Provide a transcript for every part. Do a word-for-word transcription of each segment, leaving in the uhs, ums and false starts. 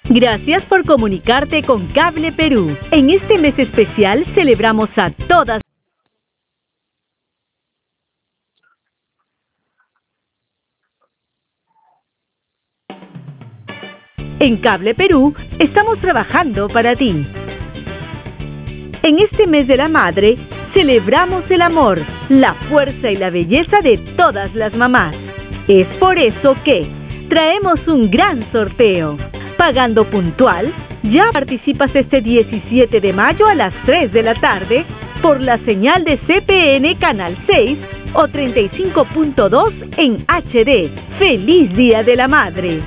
Gracias por comunicarte con Cable Perú. En este mes especial celebramos a todas. En Cable Perú estamos trabajando para ti. En este mes de la madre celebramos el amor, la fuerza y la belleza de todas las mamás. Es por eso que traemos un gran sorteo. Pagando puntual, ya participas este diecisiete de mayo a las tres de la tarde por la señal de C P N Canal seis o treinta y cinco punto dos en H D. ¡Feliz Día de la Madre!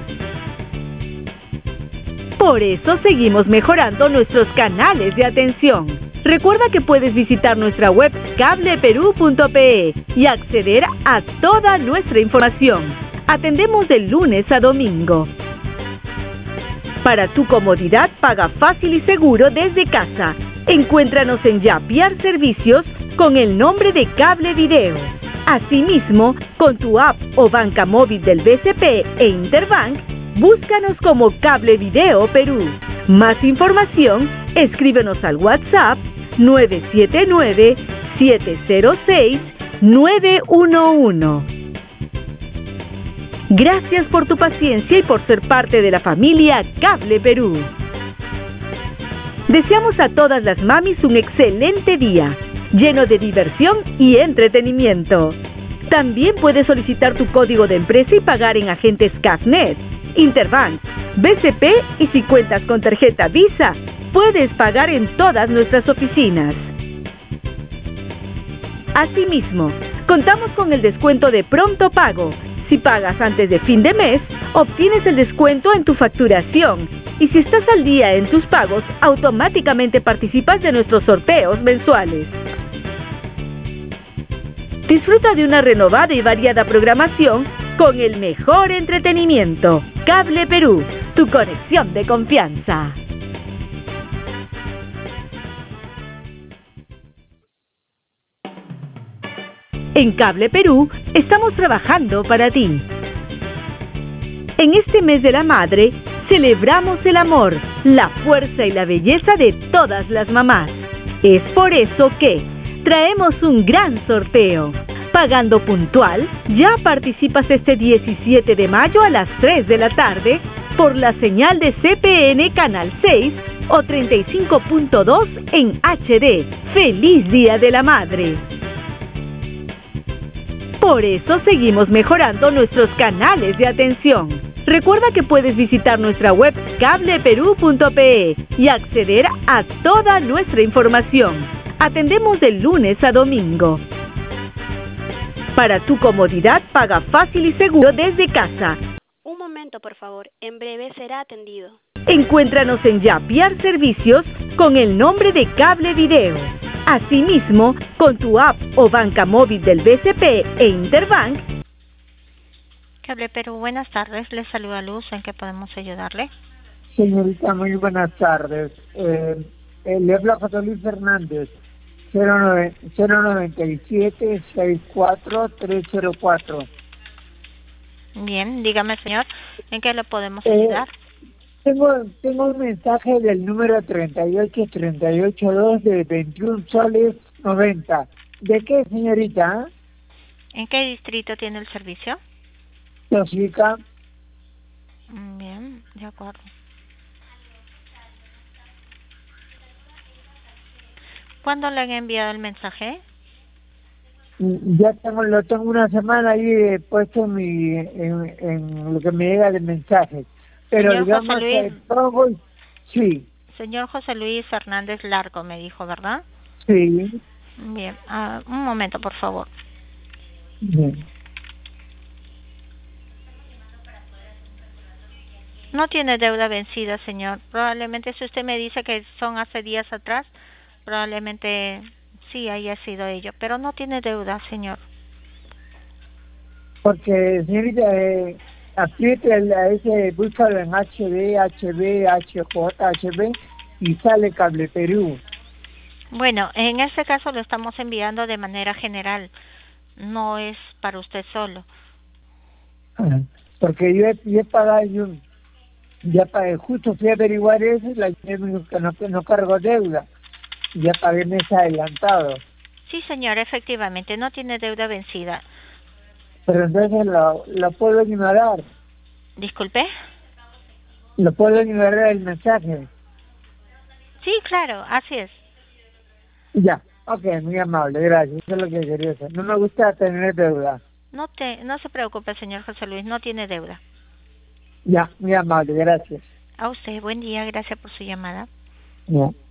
Por eso seguimos mejorando nuestros canales de atención. Recuerda que puedes visitar nuestra web cable perú punto pe y acceder a toda nuestra información. Atendemos de lunes a domingo. Para tu comodidad, paga fácil y seguro desde casa. Encuéntranos en Yapiar Servicios con el nombre de Cable Video. Asimismo, con tu app o banca móvil del B C P e Interbank, búscanos como Cable Video Perú. Más información, escríbenos al WhatsApp nueve siete nueve, siete cero seis, nueve uno uno. Gracias por tu paciencia y por ser parte de la familia Cable Perú. Deseamos a todas las mamis un excelente día, lleno de diversión y entretenimiento. También puedes solicitar tu código de empresa y pagar en agentes CAFNet, Interbank, B C P y si cuentas con tarjeta Visa, puedes pagar en todas nuestras oficinas. Asimismo, contamos con el descuento de pronto pago. Si pagas antes de fin de mes, obtienes el descuento en tu facturación. Y si estás al día en tus pagos, automáticamente participas de nuestros sorteos mensuales. Disfruta de una renovada y variada programación con el mejor entretenimiento. Cable Perú, tu conexión de confianza. En Cable Perú estamos trabajando para ti. En este mes de la madre celebramos el amor, la fuerza y la belleza de todas las mamás. Es por eso que traemos un gran sorteo. Pagando puntual, ya participas este diecisiete de mayo a las tres de la tarde por la señal de C P N Canal seis o treinta y cinco punto dos en H D. ¡Feliz Día de la Madre! Por eso seguimos mejorando nuestros canales de atención. Recuerda que puedes visitar nuestra web cable perú punto pe y acceder a toda nuestra información. Atendemos de lunes a domingo. Para tu comodidad, paga fácil y seguro desde casa. Un momento, por favor. En breve será atendido. Encuéntranos en Yapiar Servicios con el nombre de Cable Video. Asimismo, con tu app o banca móvil del B C P e Interbank. Cable Perú, buenas tardes. Les saluda Luz. ¿En qué podemos ayudarle? Señorita, muy buenas tardes. Eh, eh, le habla José Luis Fernández. cero noventa y siete, sesenta y cuatro, trescientos cuatro. Bien, dígame, señor, ¿en qué le podemos Eh, ayudar? Tengo, tengo un mensaje del número treinta y ocho treinta y ocho dos de veintiún soles noventa. ¿De qué, señorita? ¿En qué distrito tiene el servicio? Tóxica. Bien, de acuerdo. ¿Cuándo le han enviado el mensaje? Ya tengo, lo tengo una semana ahí eh, puesto en, mi, en, en lo que me llega de mensajes. Pero Señor digamos José Luis. que todo, sí, Señor José Luis Hernández Largo me dijo, ¿verdad? sí. Bien, uh, un momento, por favor. Bien. No tiene deuda vencida, señor. Probablemente si usted me dice que son hace días atrás, probablemente sí haya sido ello, pero no tiene deuda, señor. Porque, señorita, eh, apriete el- a ese, búscalo en H D, H B, H J, H B y sale Cable Perú. Bueno, en este caso lo estamos enviando de manera general, no es para usted solo. Porque yo he, yo he pagado yo, Ya pagué, justo fui a averiguar eso y la que no, no cargo deuda. Ya pagué mes adelantado. Sí, señor, efectivamente, no tiene deuda vencida. Pero entonces lo, lo puedo ignorar. ¿Disculpe? Lo puedo ignorar el mensaje. Sí, claro, así es. Ya, ok, muy amable, gracias. Eso es lo que quería hacer. No me gusta tener deuda. No te, no se preocupe, señor José Luis, no tiene deuda. Ya, muy amable, gracias. A usted, buen día, gracias por su llamada. Ya.